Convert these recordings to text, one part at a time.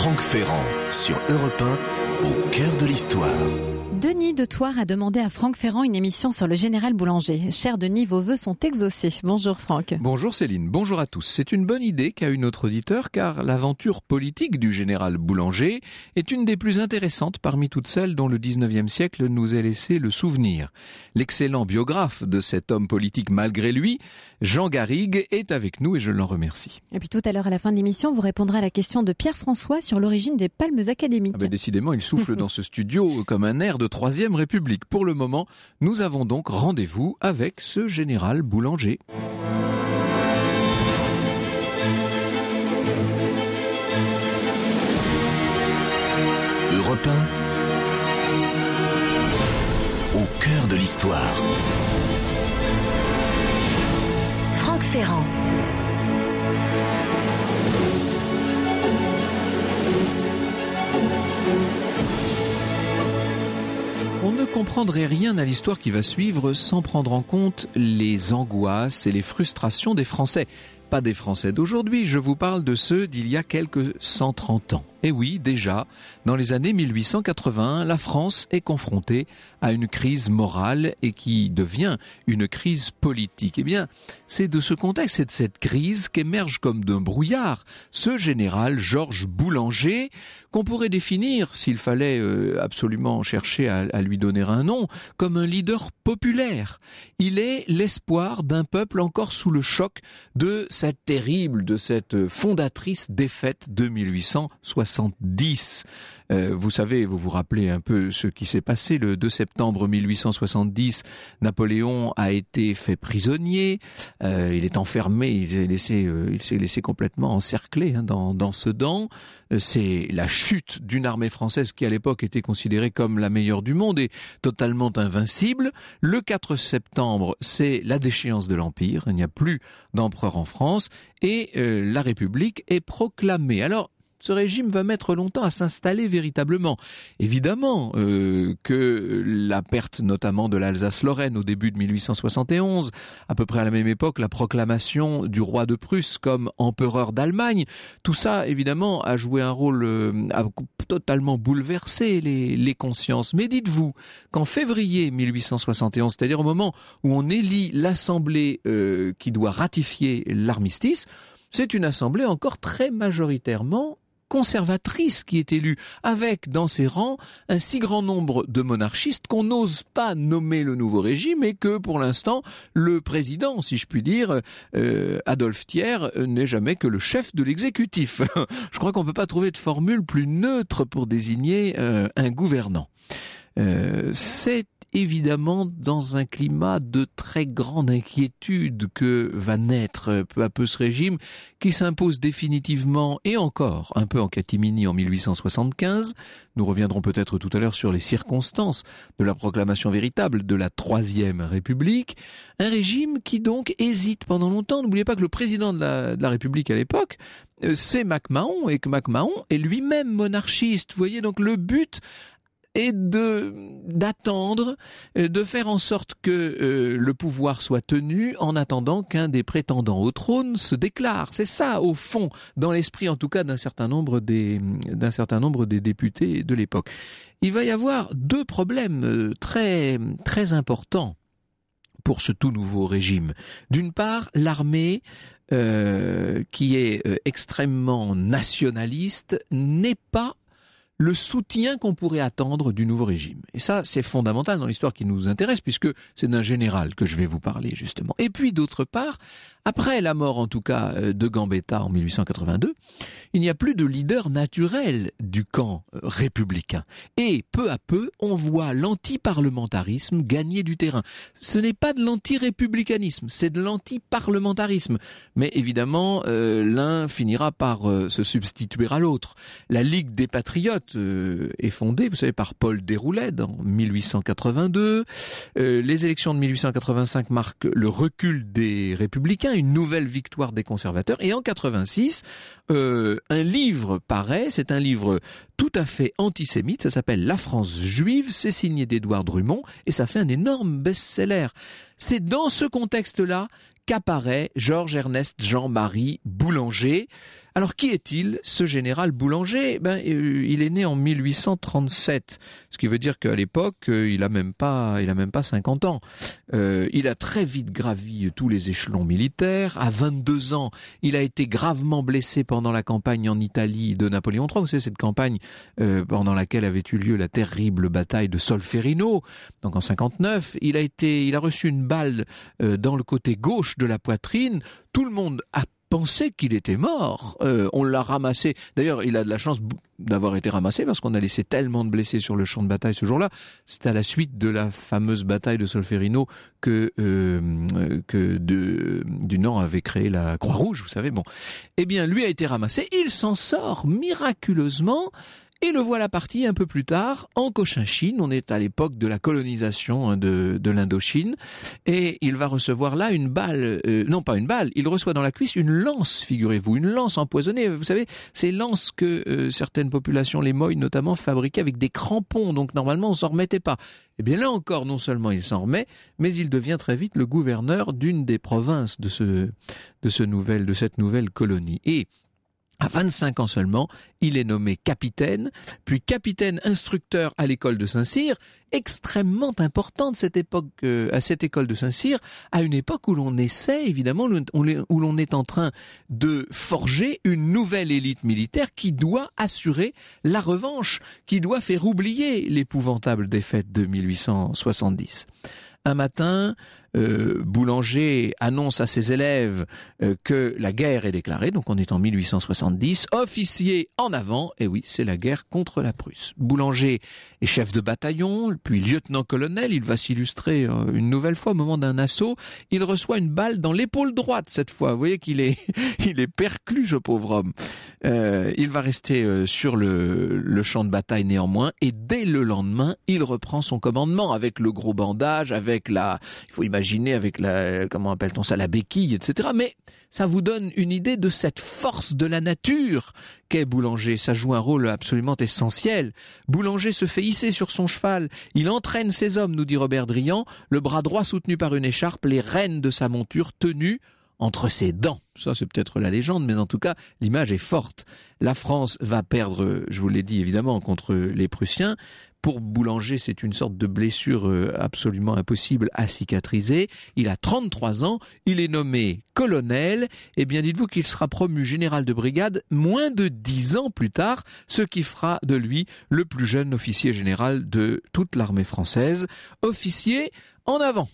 Franck Ferrand sur Europe 1, au cœur de l'histoire. Denis de Thouars a demandé à Franck Ferrand une émission sur le général Boulanger. Cher Denis, vos vœux sont exaucés. Bonjour Franck. Bonjour Céline, bonjour à tous. C'est une bonne idée qu'a eu notre auditeur car l'aventure politique du général Boulanger est une des plus intéressantes parmi toutes celles dont le 19e siècle nous a laissé le souvenir. L'excellent biographe de cet homme politique malgré lui, Jean Garrigue, est avec nous et je l'en remercie. Et puis tout à l'heure à la fin de l'émission, vous répondrez à la question de Pierre-François sur l'origine des palmes académiques. Décidément, il souffle dans ce studio comme un air de Troisième République. Pour le moment, nous avons donc rendez-vous avec ce général Boulanger. Europe 1, au cœur de l'histoire. Franck Ferrand. On ne comprendrait rien à l'histoire qui va suivre sans prendre en compte les angoisses et les frustrations des Français. Pas des Français d'aujourd'hui, je vous parle de ceux d'il y a quelques 130 ans. Et oui, déjà, dans les années 1881, la France est confrontée à une crise morale et qui devient une crise politique. Eh bien, c'est de ce contexte et de cette crise qu'émerge comme d'un brouillard ce général Georges Boulanger, qu'on pourrait définir, s'il fallait absolument chercher à lui donner un nom, comme un leader populaire. Il est l'espoir d'un peuple encore sous le choc de cette fondatrice défaite de 1870. Vous savez, vous vous rappelez un peu ce qui s'est passé le 2 septembre 1870. Napoléon a été fait prisonnier, il est enfermé, il s'est laissé complètement encercler dans Sedan. C'est la chute d'une armée française qui à l'époque était considérée comme la meilleure du monde et totalement invincible. Le 4 septembre, c'est la déchéance de l'Empire, il n'y a plus d'empereur en France et la République est proclamée. Alors, ce régime va mettre longtemps à s'installer véritablement. Évidemment que la perte notamment de l'Alsace-Lorraine au début de 1871, à peu près à la même époque, la proclamation du roi de Prusse comme empereur d'Allemagne, tout ça évidemment a joué un rôle, a totalement bouleversé les consciences. Mais dites-vous qu'en février 1871, c'est-à-dire au moment où on élit l'Assemblée qui doit ratifier l'armistice, c'est une assemblée encore très majoritairement conservatrice qui est élue, avec dans ses rangs un si grand nombre de monarchistes qu'on n'ose pas nommer le nouveau régime et que pour l'instant le président, si je puis dire, Adolphe Thiers, n'est jamais que le chef de l'exécutif. Je crois qu'on ne peut pas trouver de formule plus neutre pour désigner un gouvernant. C'est évidemment dans un climat de très grande inquiétude que va naître peu à peu ce régime qui s'impose définitivement et encore un peu en catimini en 1875. Nous reviendrons peut-être tout à l'heure sur les circonstances de la proclamation véritable de la Troisième République. Un régime qui donc hésite pendant longtemps. N'oubliez pas que le président de la République à l'époque, c'est MacMahon et que MacMahon est lui-même monarchiste. Vous voyez donc le but et d'attendre, de faire en sorte que le pouvoir soit tenu en attendant qu'un des prétendants au trône se déclare. C'est ça, au fond, dans l'esprit en tout cas d'un certain nombre des députés de l'époque. Il va y avoir deux problèmes très, très importants pour ce tout nouveau régime. D'une part, l'armée qui est extrêmement nationaliste n'est pas le soutien qu'on pourrait attendre du nouveau régime. Et ça, c'est fondamental dans l'histoire qui nous intéresse, puisque c'est d'un général que je vais vous parler, justement. Et puis, d'autre part, après la mort, en tout cas, de Gambetta en 1882, il n'y a plus de leader naturel du camp républicain. Et peu à peu, on voit l'anti-parlementarisme gagner du terrain. Ce n'est pas de l'anti-républicanisme, c'est de l'anti-parlementarisme. Mais évidemment, l'un finira par se substituer à l'autre. La Ligue des Patriotes est fondée, vous savez, par Paul Déroulède en 1882. Les élections de 1885 marquent le recul des Républicains, une nouvelle victoire des conservateurs. Et en 86, un livre paraît, c'est un livre tout à fait antisémite, ça s'appelle La France juive, c'est signé d'Édouard Drummond et ça fait un énorme best-seller. C'est dans ce contexte-là qu'apparaît Georges-Ernest Jean-Marie Boulanger. Alors qui est-il, ce général Boulanger ? Il est né en 1837, ce qui veut dire qu'à l'époque, il a même pas 50 ans. Il a très vite gravi tous les échelons militaires. À 22 ans, il a été gravement blessé pendant la campagne en Italie de Napoléon III. Vous savez, cette campagne pendant laquelle avait eu lieu la terrible bataille de Solferino. Donc en 59, il a reçu une balle dans le côté gauche de la poitrine. Tout le monde a pensé qu'il était mort. On l'a ramassé. D'ailleurs, il a de la chance d'avoir été ramassé parce qu'on a laissé tellement de blessés sur le champ de bataille ce jour-là. C'est à la suite de la fameuse bataille de Solferino que Dunant avait créé la Croix-Rouge, vous savez. Bon, eh bien, lui a été ramassé. Il s'en sort miraculeusement. Et le voilà parti un peu plus tard en Cochinchine. On est à l'époque de la colonisation de l'Indochine. Et il va recevoir là une balle, non pas une balle, il reçoit dans la cuisse une lance, figurez-vous, une lance empoisonnée. Vous savez, ces lances que certaines populations, les Moy notamment, fabriquaient avec des crampons. Donc normalement, on s'en remettait pas. Eh bien là encore, non seulement il s'en remet, mais il devient très vite le gouverneur d'une des provinces de cette nouvelle colonie. Et à 25 ans seulement, il est nommé capitaine, puis capitaine instructeur à l'école de Saint-Cyr, extrêmement importante cette époque, à cette école de Saint-Cyr, à une époque où l'on essaie, évidemment, où l'on est en train de forger une nouvelle élite militaire qui doit assurer la revanche, qui doit faire oublier l'épouvantable défaite de 1870. Un matin, Boulanger annonce à ses élèves que la guerre est déclarée, donc on est en 1870, officier en avant, et oui, c'est la guerre contre la Prusse. Boulanger est chef de bataillon, puis lieutenant-colonel, il va s'illustrer une nouvelle fois au moment d'un assaut, il reçoit une balle dans l'épaule droite cette fois, vous voyez qu'il est perclus, ce pauvre homme. Il va rester sur le champ de bataille néanmoins, et dès le lendemain, il reprend son commandement avec le gros bandage, avec il faut imaginer avec comment appelle-t-on ça, la béquille, etc. Mais ça vous donne une idée de cette force de la nature qu'est Boulanger. Ça joue un rôle absolument essentiel. Boulanger se fait hisser sur son cheval. Il entraîne ses hommes, nous dit Robert Drian, le bras droit soutenu par une écharpe, les rênes de sa monture tenues entre ses dents. Ça, c'est peut-être la légende, mais en tout cas, l'image est forte. La France va perdre, je vous l'ai dit évidemment, contre les Prussiens. Pour Boulanger, c'est une sorte de blessure absolument impossible à cicatriser. Il a 33 ans, il est nommé colonel. Eh bien, dites-vous qu'il sera promu général de brigade moins de 10 ans plus tard, ce qui fera de lui le plus jeune officier général de toute l'armée française. Officier en avant.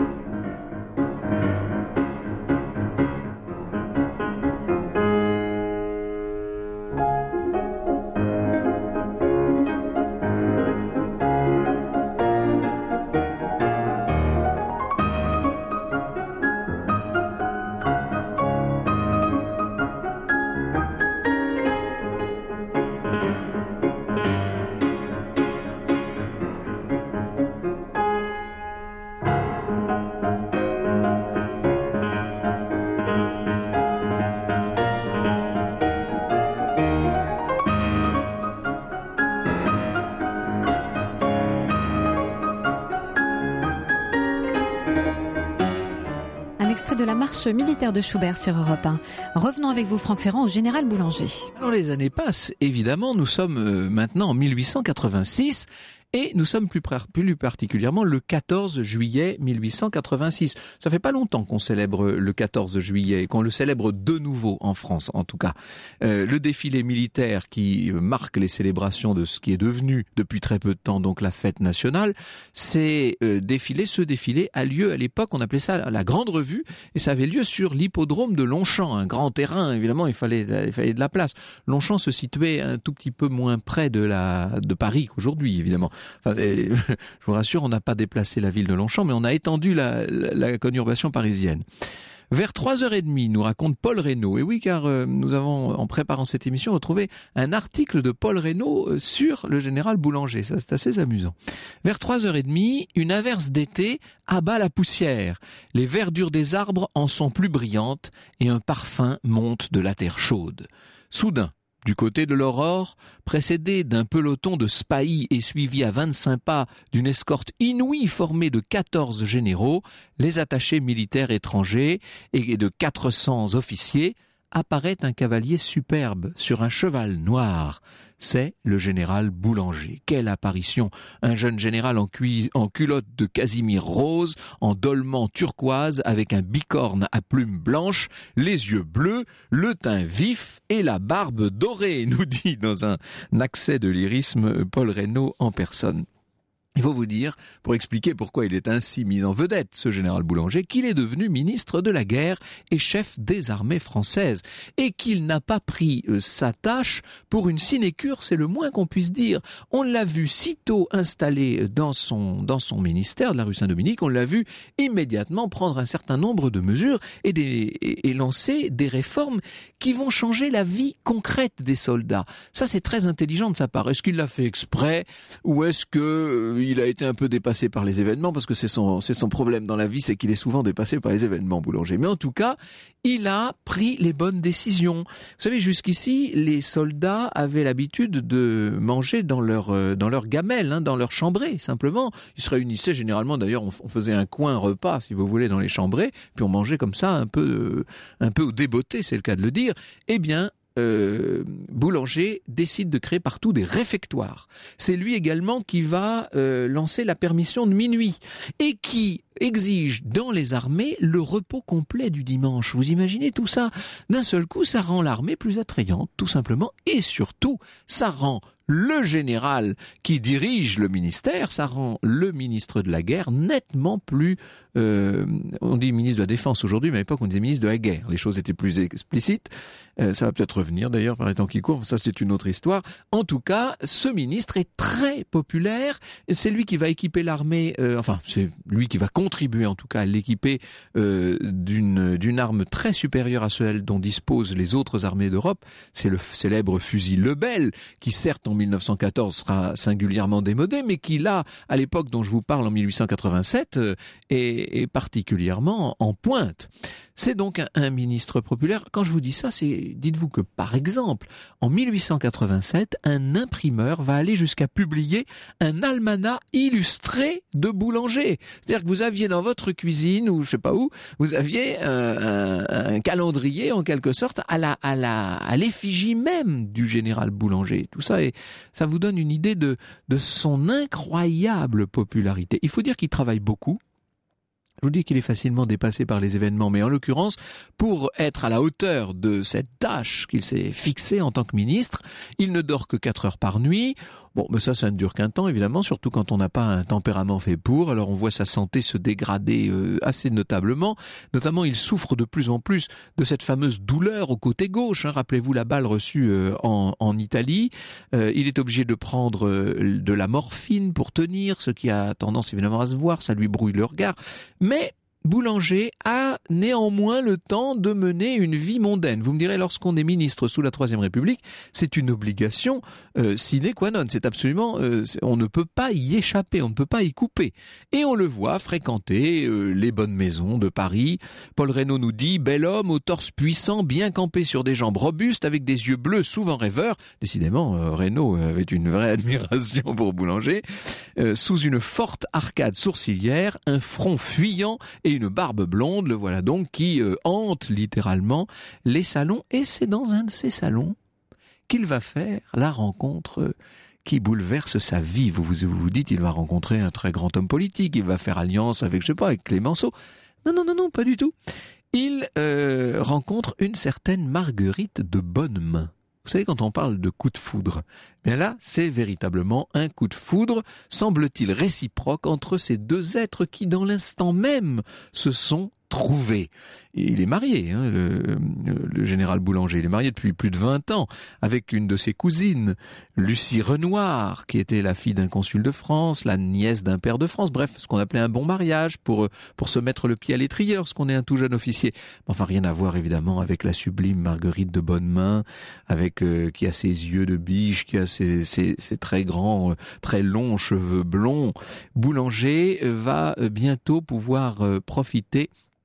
De la marche militaire de Schubert sur Europe 1. Revenons avec vous, Franck Ferrand, au général Boulanger. Alors les années passent, évidemment, nous sommes maintenant en 1886 et nous sommes plus particulièrement le 14 juillet 1886. Ça fait pas longtemps qu'on célèbre le 14 juillet et qu'on le célèbre de nouveau en France, en tout cas. Le défilé militaire qui marque les célébrations de ce qui est devenu depuis très peu de temps donc la fête nationale, ce défilé a lieu à l'époque, on appelait ça la Grande Revue, et ça avait lieu sur l'hippodrome de Longchamp, un grand terrain, évidemment, il fallait de la place. Longchamp se situait un tout petit peu moins près de Paris qu'aujourd'hui, évidemment. Enfin, je vous rassure, on n'a pas déplacé la ville de Longchamp, mais on a étendu la conurbation parisienne. Vers 3h30, nous raconte Paul Reynaud. Et oui, car nous avons, en préparant cette émission, retrouvé un article de Paul Reynaud sur le général Boulanger. Ça, c'est assez amusant. Vers 3h30, une averse d'été abat la poussière. Les verdures des arbres en sont plus brillantes et un parfum monte de la terre chaude. Soudain, Du côté de l'Aurore, précédé d'un peloton de spahis et suivi à 25 pas d'une escorte inouïe formée de 14 généraux, les attachés militaires étrangers et de 400 officiers, apparaît un cavalier superbe sur un cheval noir. C'est le général Boulanger. Quelle apparition! Un jeune général en culotte de casimir rose, en dolman turquoise, avec un bicorne à plumes blanches, les yeux bleus, le teint vif et la barbe dorée, nous dit dans un accès de lyrisme Paul Reynaud en personne. Il faut vous dire, pour expliquer pourquoi il est ainsi mis en vedette, ce général Boulanger, qu'il est devenu ministre de la guerre et chef des armées françaises, et qu'il n'a pas pris sa tâche pour une sinécure, c'est le moins qu'on puisse dire. On l'a vu sitôt installé dans son ministère de la rue Saint-Dominique, on l'a vu immédiatement prendre un certain nombre de mesures et lancer des réformes qui vont changer la vie concrète des soldats. Ça, c'est très intelligent de sa part. Est-ce qu'il l'a fait exprès, ou est-ce que il a été un peu dépassé par les événements, parce que c'est son problème dans la vie, c'est qu'il est souvent dépassé par les événements, Boulanger. Mais en tout cas, il a pris les bonnes décisions. Vous savez, jusqu'ici, les soldats avaient l'habitude de manger dans leur gamelle, dans leur chambrée, simplement. Ils se réunissaient généralement, d'ailleurs, on faisait un coin repas, si vous voulez, dans les chambrées, puis on mangeait comme ça, un peu au débotté, c'est le cas de le dire. Eh bien, Boulanger décide de créer partout des réfectoires. C'est lui également qui va lancer la permission de minuit et qui exige dans les armées le repos complet du dimanche. Vous imaginez tout ça? D'un seul coup, ça rend l'armée plus attrayante, tout simplement, et surtout, ça rend le général qui dirige le ministère, ça rend le ministre de la guerre nettement plus... on dit ministre de la Défense aujourd'hui, mais à l'époque on disait ministre de la guerre. Les choses étaient plus explicites. Ça va peut-être revenir d'ailleurs par les temps qui courent, ça c'est une autre histoire. En tout cas, ce ministre est très populaire. C'est lui qui va équiper l'armée, c'est lui qui va contribuer en tout cas à l'équiper d'une arme très supérieure à celle dont disposent les autres armées d'Europe. C'est le célèbre fusil Lebel, qui certes en 1914 sera singulièrement démodé, mais qui là, à l'époque dont je vous parle en 1887, est particulièrement en pointe. C'est donc un ministre populaire. Quand je vous dis ça, dites-vous que par exemple, en 1887, un imprimeur va aller jusqu'à publier un almanach illustré de Boulanger. C'est-à-dire que vous aviez dans votre cuisine, ou je sais pas où, vous aviez un calendrier en quelque sorte à l'effigie même du général Boulanger. Tout ça, ça vous donne une idée de son incroyable popularité. Il faut dire qu'il travaille beaucoup. Je vous dis qu'il est facilement dépassé par les événements, mais en l'occurrence, pour être à la hauteur de cette tâche qu'il s'est fixée en tant que ministre, il ne dort que 4 heures par nuit. Bon, mais ça ne dure qu'un temps, évidemment, surtout quand on n'a pas un tempérament fait pour. Alors on voit sa santé se dégrader assez notablement. Notamment, il souffre de plus en plus de cette fameuse douleur au côté gauche. Rappelez-vous la balle reçue en Italie. Il est obligé de prendre de la morphine pour tenir, ce qui a tendance évidemment à se voir. Ça lui brouille le regard. Mais Boulanger a néanmoins le temps de mener une vie mondaine. Vous me direz, lorsqu'on est ministre sous la Troisième République, c'est une obligation sine qua non. C'est absolument, on ne peut pas y échapper, on ne peut pas y couper. Et on le voit fréquenter les bonnes maisons de Paris. Paul Reynaud nous dit, bel homme au torse puissant, bien campé sur des jambes robustes, avec des yeux bleus souvent rêveurs. Décidément, Reynaud avait une vraie admiration pour Boulanger. Sous une forte arcade sourcilière, un front fuyant et une barbe blonde, le voilà donc, qui hante littéralement les salons. Et c'est dans un de ces salons qu'il va faire la rencontre qui bouleverse sa vie. Vous vous dites, il va rencontrer un très grand homme politique, il va faire alliance avec, je sais pas, avec Clémenceau. Non, pas du tout. Il rencontre une certaine Marguerite de Bonnemains. Vous savez, quand on parle de coup de foudre, bien là, c'est véritablement un coup de foudre, semble-t-il réciproque, entre ces deux êtres qui, dans l'instant même, se sont trouvés. Et il est marié, le général Boulanger. Il est marié depuis plus de 20 ans avec une de ses cousines, Lucie Renoir, qui était la fille d'un consul de France, la nièce d'un pair de France. Bref, ce qu'on appelait un bon mariage pour se mettre le pied à l'étrier lorsqu'on est un tout jeune officier. Enfin, rien à voir évidemment avec la sublime Marguerite de Bonnemains, avec qui a ses yeux de biche, qui a ses très grands, très longs cheveux blonds. Boulanger va bientôt pouvoir profiter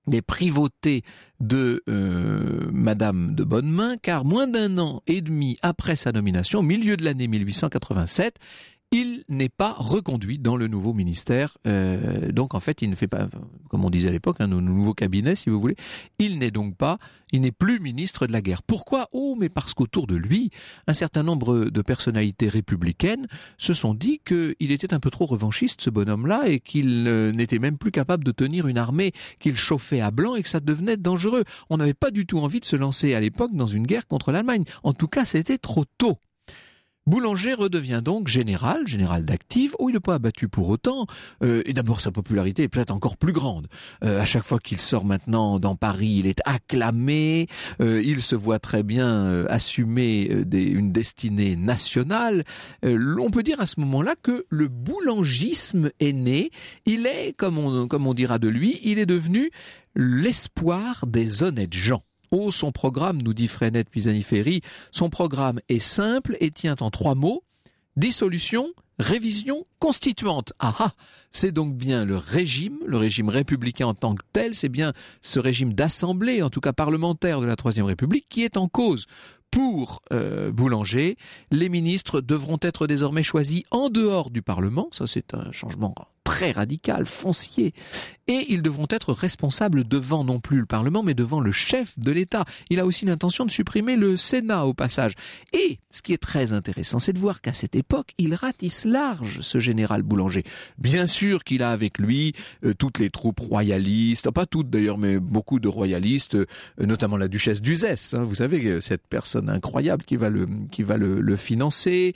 les privautés de Madame de Bonnemain, car moins d'un an et demi après sa nomination, au milieu de l'année 1887, il n'est pas reconduit dans le nouveau ministère. Donc en fait, il ne fait pas, comme on disait à l'époque, un nouveau cabinet, si vous voulez. Il n'est plus ministre de la guerre. Pourquoi ? Mais parce qu'autour de lui, un certain nombre de personnalités républicaines se sont dit qu'il était un peu trop revanchiste, ce bonhomme-là, et qu'il n'était même plus capable de tenir une armée, qu'il chauffait à blanc et que ça devenait dangereux. On n'avait pas du tout envie de se lancer à l'époque dans une guerre contre l'Allemagne. En tout cas, c'était trop tôt. Boulanger redevient donc général d'active. Il n'est pas abattu pour autant. Et d'abord, sa popularité est peut-être encore plus grande. À chaque fois qu'il sort maintenant dans Paris, il est acclamé. Il se voit très bien assumer une destinée nationale. On peut dire à ce moment-là que le boulangisme est né. Il est, comme on dira de lui, il est devenu l'espoir des honnêtes gens. Son programme, nous dit Freinet Pisani-Ferry, son programme est simple et tient en 3 mots, dissolution, révision, constituante. C'est donc bien le régime républicain en tant que tel, c'est bien ce régime d'assemblée, en tout cas parlementaire de la Troisième République, qui est en cause. Pour Boulanger, les ministres devront être désormais choisis en dehors du Parlement, ça c'est un changement très radical, foncier, et ils devront être responsables devant non plus le Parlement, mais devant le chef de l'État. Il a aussi l'intention de supprimer le Sénat au passage. Et ce qui est très intéressant, c'est de voir qu'à cette époque, il ratisse large, ce général Boulanger. Bien sûr qu'il a avec lui toutes les troupes royalistes, pas toutes d'ailleurs, mais beaucoup de royalistes, notamment la duchesse d'Uzès, vous savez, cette personne incroyable qui va le financer.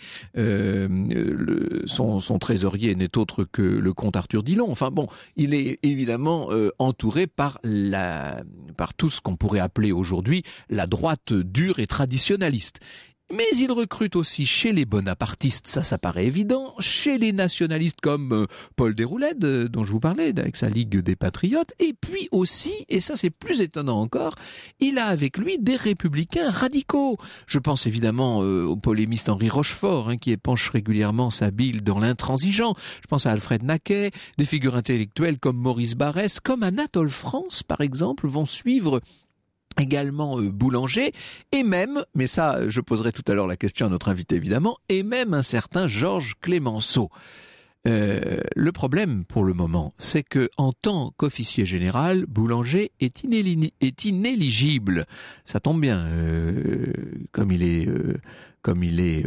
Son trésorier n'est autre que le comte Arthur Dillon. Enfin bon, il est évidemment entouré par tout ce qu'on pourrait appeler aujourd'hui la droite dure et traditionnaliste. Mais il recrute aussi chez les bonapartistes, ça paraît évident, chez les nationalistes comme Paul Déroulède, dont je vous parlais, avec sa Ligue des Patriotes, et puis aussi, et ça c'est plus étonnant encore, il a avec lui des républicains radicaux. Je pense évidemment au polémiste Henri Rochefort, qui épanche régulièrement sa bile dans l'intransigeant. Je pense à Alfred Naquet, des figures intellectuelles comme Maurice Barrès, comme Anatole France par exemple, vont suivre également Boulanger, et même, mais ça je poserai tout à l'heure la question à notre invité évidemment, et même un certain Georges Clémenceau. Le problème pour le moment, c'est que en tant qu'officier général, Boulanger est inéligible. Ça tombe bien, comme il est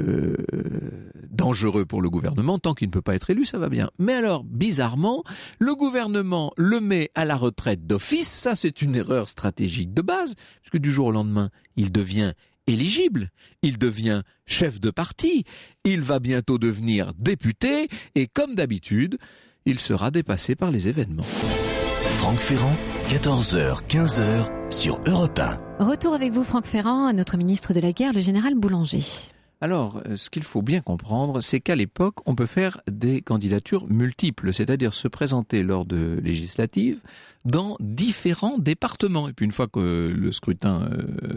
dangereux pour le gouvernement, tant qu'il ne peut pas être élu, ça va bien. Mais alors, bizarrement, le gouvernement le met à la retraite d'office, ça c'est une erreur stratégique de base, puisque du jour au lendemain, il devient éligible, il devient chef de parti, il va bientôt devenir député, et comme d'habitude, il sera dépassé par les événements. Franck Ferrand, 14h, 15h sur Europe 1. Retour avec vous, Franck Ferrand, notre ministre de la Guerre, le général Boulanger. Alors, ce qu'il faut bien comprendre, c'est qu'à l'époque, on peut faire des candidatures multiples, c'est-à-dire se présenter lors de législatives dans différents départements. Et puis une fois que le scrutin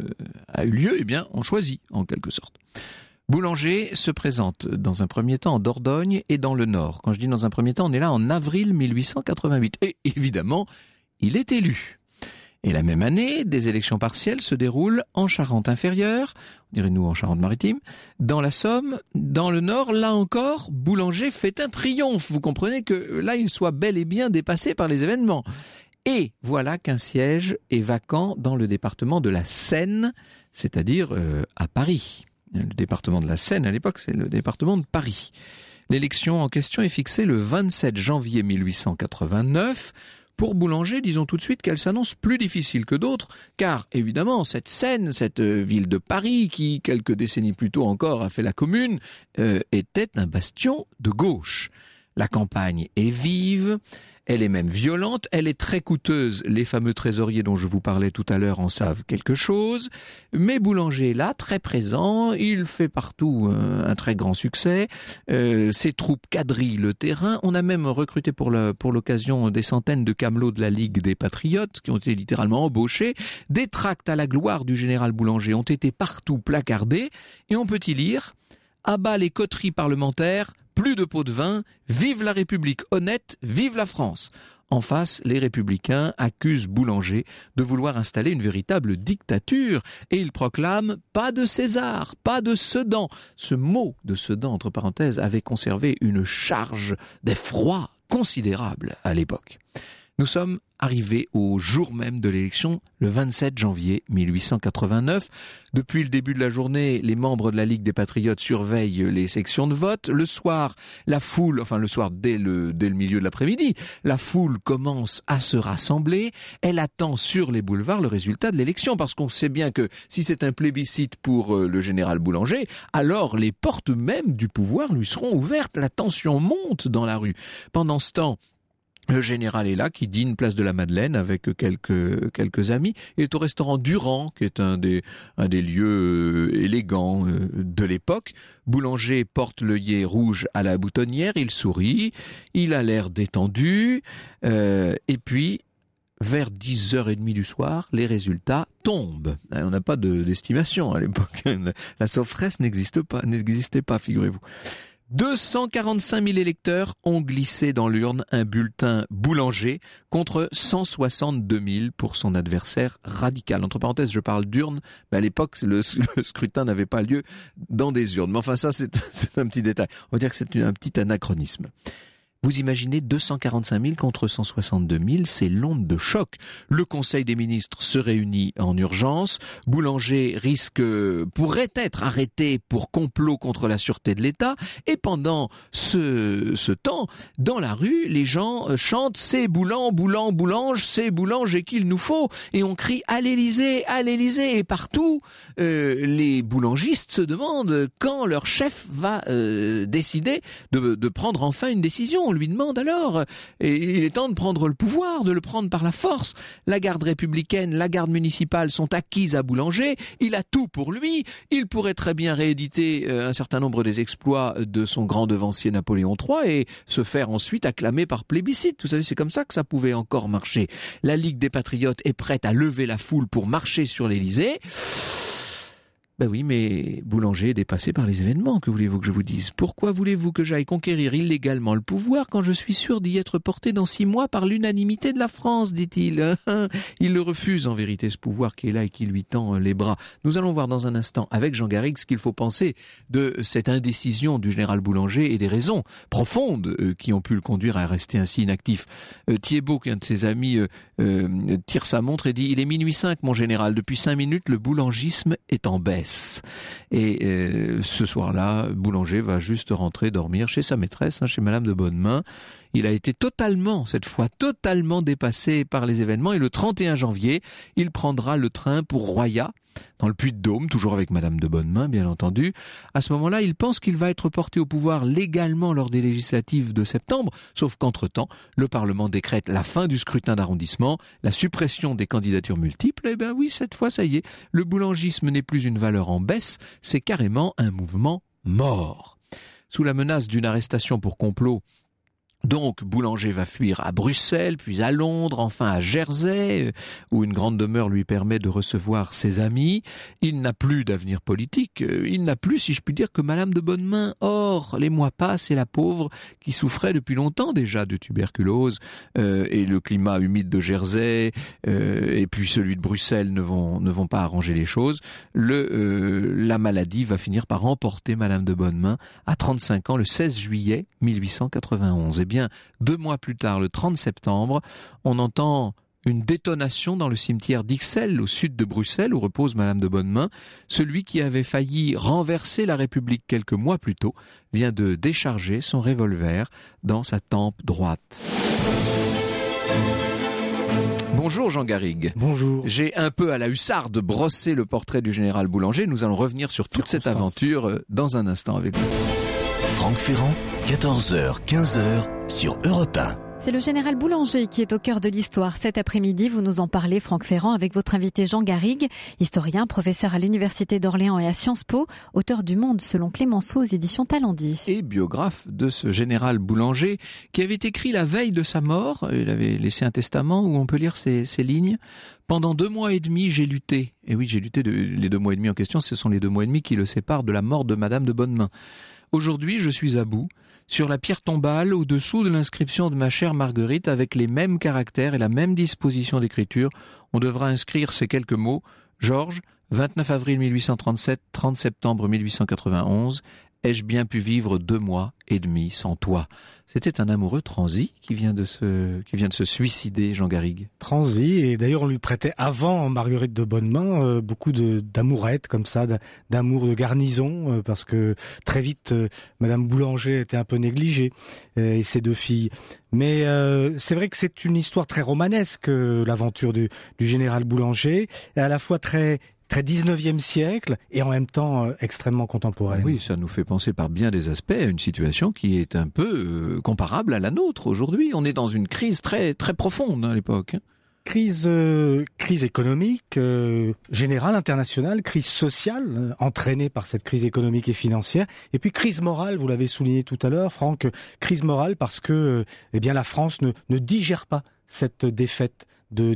a eu lieu, on choisit en quelque sorte. Boulanger se présente dans un premier temps en Dordogne et dans le Nord. Quand je dis dans un premier temps, on est là en avril 1888. Et évidemment, il est élu. Et la même année, des élections partielles se déroulent en Charente-Inférieure, on dirait nous en Charente-Maritime, dans la Somme, dans le Nord, là encore, Boulanger fait un triomphe. Vous comprenez que là, il soit bel et bien dépassé par les événements. Et voilà qu'un siège est vacant dans le département de la Seine, c'est-à-dire à Paris. Le département de la Seine, à l'époque, c'est le département de Paris. L'élection en question est fixée le 27 janvier 1889. Pour Boulanger, disons tout de suite qu'elle s'annonce plus difficile que d'autres, car évidemment cette Seine, cette ville de Paris qui, quelques décennies plus tôt encore, a fait la Commune, était un bastion de gauche. La campagne est vive, elle est même violente, elle est très coûteuse. Les fameux trésoriers dont je vous parlais tout à l'heure en savent quelque chose. Mais Boulanger est là, très présent, il fait partout un très grand succès. Ses troupes quadrillent le terrain. On a même recruté pour l'occasion des centaines de camelots de la Ligue des Patriotes qui ont été littéralement embauchés. Des tracts à la gloire du général Boulanger ont été partout placardés. Et on peut y lire « À bas les coteries parlementaires », plus de pots de vin, vive la République honnête, vive la France. En face, les Républicains accusent Boulanger de vouloir installer une véritable dictature et ils proclament « pas de César, pas de Sedan ». Ce mot de Sedan, entre parenthèses, avait conservé une charge d'effroi considérable à l'époque. Nous sommes arrivés au jour même de l'élection, le 27 janvier 1889. Depuis le début de la journée, les membres de la Ligue des Patriotes surveillent les sections de vote. Le soir, la foule, dès le milieu de l'après-midi, la foule commence à se rassembler. Elle attend sur les boulevards le résultat de l'élection, parce qu'on sait bien que si c'est un plébiscite pour le général Boulanger, alors les portes même du pouvoir lui seront ouvertes. La tension monte dans la rue. Pendant ce temps, le général est là, qui dîne place de la Madeleine avec quelques amis. Il est au restaurant Durand, qui est un des lieux élégants de l'époque. Boulanger porte l'œillet rouge à la boutonnière, il sourit, il a l'air détendu, et puis vers 10h30 du soir, les résultats tombent. On n'a pas d'estimation à l'époque. La sauveresse n'existait pas, figurez-vous. 245 000 électeurs ont glissé dans l'urne un bulletin Boulanger contre 162 000 pour son adversaire radical. Entre parenthèses, je parle d'urne, mais à l'époque, le scrutin n'avait pas lieu dans des urnes. Mais enfin, ça, c'est un petit détail. On va dire que c'est un petit anachronisme. Vous imaginez 245 000 contre 162 000, c'est l'onde de choc. Le Conseil des ministres se réunit en urgence. Boulanger pourrait être arrêté pour complot contre la sûreté de l'État. Et pendant ce temps, dans la rue, les gens chantent « C'est Boulange, c'est Boulanger qu'il nous faut ». Et on crie « À l'Élysée, à l'Élysée ». Et partout, les boulangistes se demandent quand leur chef va décider de prendre enfin une décision. On lui demande alors, et il est temps de prendre le pouvoir, de le prendre par la force. La garde républicaine, la garde municipale sont acquises à Boulanger, il a tout pour lui, il pourrait très bien rééditer un certain nombre des exploits de son grand devancier Napoléon III et se faire ensuite acclamer par plébiscite. Vous savez, c'est comme ça que ça pouvait encore marcher. La Ligue des Patriotes est prête à lever la foule pour marcher sur l'Élysée. Ben oui, mais Boulanger est dépassé par les événements, que voulez-vous que je vous dise? Pourquoi voulez-vous que j'aille conquérir illégalement le pouvoir quand je suis sûr d'y être porté dans 6 mois par l'unanimité de la France, dit-il. Il le refuse en vérité, ce pouvoir qui est là et qui lui tend les bras. Nous allons voir dans un instant avec Jean Garrigue ce qu'il faut penser de cette indécision du général Boulanger et des raisons profondes qui ont pu le conduire à rester ainsi inactif. Thiebaut, qui est un de ses amis, tire sa montre et dit « Il est minuit 5, mon général. Depuis 5 minutes, le boulangisme est en baisse. » Et ce soir-là, Boulanger va juste rentrer dormir chez sa maîtresse, chez Madame de Bonnemain. Il a été totalement dépassé par les événements et le 31 janvier, il prendra le train pour Royat, dans le Puy-de-Dôme, toujours avec Madame de Bonnemain, bien entendu. À ce moment-là, il pense qu'il va être porté au pouvoir légalement lors des législatives de septembre, sauf qu'entre-temps, le Parlement décrète la fin du scrutin d'arrondissement, la suppression des candidatures multiples. Eh bien oui, cette fois, ça y est, le boulangisme n'est plus une valeur en baisse, c'est carrément un mouvement mort. Sous la menace d'une arrestation pour complot, donc, Boulanger va fuir à Bruxelles, puis à Londres, enfin à Jersey, où une grande demeure lui permet de recevoir ses amis. Il n'a plus d'avenir politique. Il n'a plus, si je puis dire, que Madame de Bonnemain. Or, les mois passent et la pauvre, qui souffrait depuis longtemps déjà de tuberculose, et le climat humide de Jersey, et puis celui de Bruxelles ne vont pas arranger les choses. La maladie va finir par emporter Madame de Bonnemain à 35 ans, le 16 juillet 1891. Eh bien, 2 mois plus tard, le 30 septembre, on entend une détonation dans le cimetière d'Ixelles, au sud de Bruxelles, où repose Madame de Bonnemain. Celui qui avait failli renverser la République quelques mois plus tôt vient de décharger son revolver dans sa tempe droite. Bonjour Jean Garrigue. Bonjour. J'ai un peu à la hussarde brossé le portrait du général Boulanger. Nous allons revenir sur toute cette aventure dans un instant avec vous. Franck Ferrand, 14h, 15h sur Europe 1. C'est le général Boulanger qui est au cœur de l'histoire. Cet après-midi, vous nous en parlez, Franck Ferrand, avec votre invité Jean Garrigue, historien, professeur à l'Université d'Orléans et à Sciences Po, auteur du Monde selon Clémenceau aux éditions Talendier. Et biographe de ce général Boulanger qui avait écrit la veille de sa mort, il avait laissé un testament où on peut lire ces lignes. Pendant 2 mois et demi, j'ai lutté. Et oui, j'ai lutté les 2 mois et demi en question, ce sont les 2 mois et demi qui le séparent de la mort de Madame de Bonnemain. Aujourd'hui, je suis à bout. Sur la pierre tombale, au-dessous de l'inscription de ma chère Marguerite, avec les mêmes caractères et la même disposition d'écriture, on devra inscrire ces quelques mots. Georges, 29 avril 1837, 30 septembre 1891, ai-je bien pu vivre 2 mois et demi sans toi? C'était un amoureux transi qui vient de se suicider, Jean Garrigue. Transi, et d'ailleurs on lui prêtait avant Marguerite de Bonnemains beaucoup d'amourettes comme ça, d'amour de garnison, parce que très vite Madame Boulanger était un peu négligée, et ses 2 filles. Mais c'est vrai que c'est une histoire très romanesque, l'aventure du général Boulanger, et à la fois très 19e siècle et en même temps extrêmement contemporaine. Oui, ça nous fait penser par bien des aspects à une situation qui est un peu comparable à la nôtre aujourd'hui. On est dans une crise très très profonde à l'époque. Crise économique générale, internationale, crise sociale entraînée par cette crise économique et financière, et puis crise morale, vous l'avez souligné tout à l'heure, Franck, crise morale parce que la France ne digère pas cette défaite de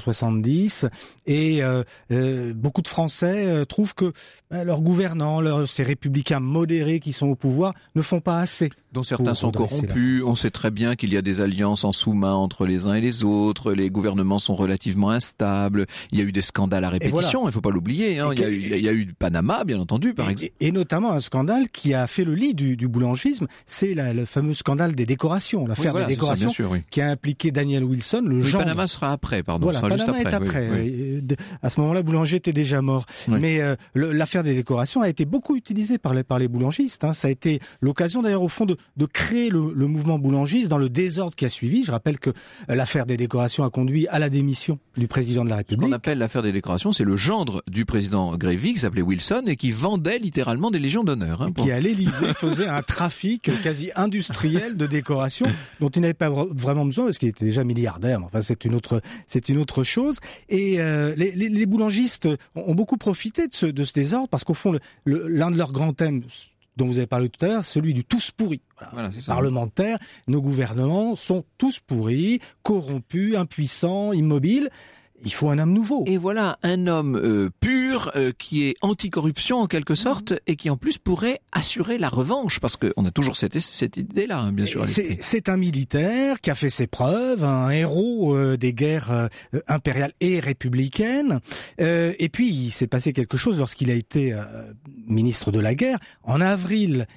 1870 et beaucoup de Français trouvent que leurs gouvernants, ces républicains modérés qui sont au pouvoir ne font pas assez. Dont certains sont corrompus, on sait très bien qu'il y a des alliances en sous-main entre les uns et les autres, les gouvernements sont relativement instables, il y a eu des scandales à répétition, il ne faut pas l'oublier, hein. Il y a eu Panama, bien entendu, par exemple. Et notamment un scandale qui a fait le lit du boulangisme, c'est le fameux scandale des décorations, l'affaire des décorations, ça, bien sûr, qui a impliqué Daniel Wilson, le gendre. Panama sera après, pardon, voilà, sera Panama juste après. Oui. À ce moment-là, Boulanger était déjà mort. Oui. Mais l'affaire des décorations a été beaucoup utilisée par les boulangistes, hein. Ça a été l'occasion d'ailleurs au fond de créer le mouvement boulangiste dans le désordre qui a suivi. Je rappelle que l'affaire des décorations a conduit à la démission du président de la République. Ce qu'on appelle l'affaire des décorations, c'est le gendre du président Grévy, qui s'appelait Wilson, et qui vendait littéralement des légions d'honneur. Hein, qui à l'Élysée faisait un trafic quasi industriel de décorations dont il n'avait pas vraiment besoin parce qu'il était déjà milliardaire. Enfin, c'est une autre chose. Et les boulangistes ont beaucoup profité de ce désordre parce qu'au fond, l'un de leurs grands thèmes dont vous avez parlé tout à l'heure, celui du tous pourris. Voilà, c'est ça. Parlementaires, nos gouvernements sont tous pourris, corrompus, impuissants, immobiles. Il faut un homme nouveau. Et voilà, un homme pur qui est anticorruption en quelque sorte et qui en plus pourrait assurer la revanche parce qu'on a toujours cette idée-là, hein, bien sûr. C'est un militaire qui a fait ses preuves, un héros des guerres impériales et républicaines. Et puis il s'est passé quelque chose lorsqu'il a été ministre de la guerre. En avril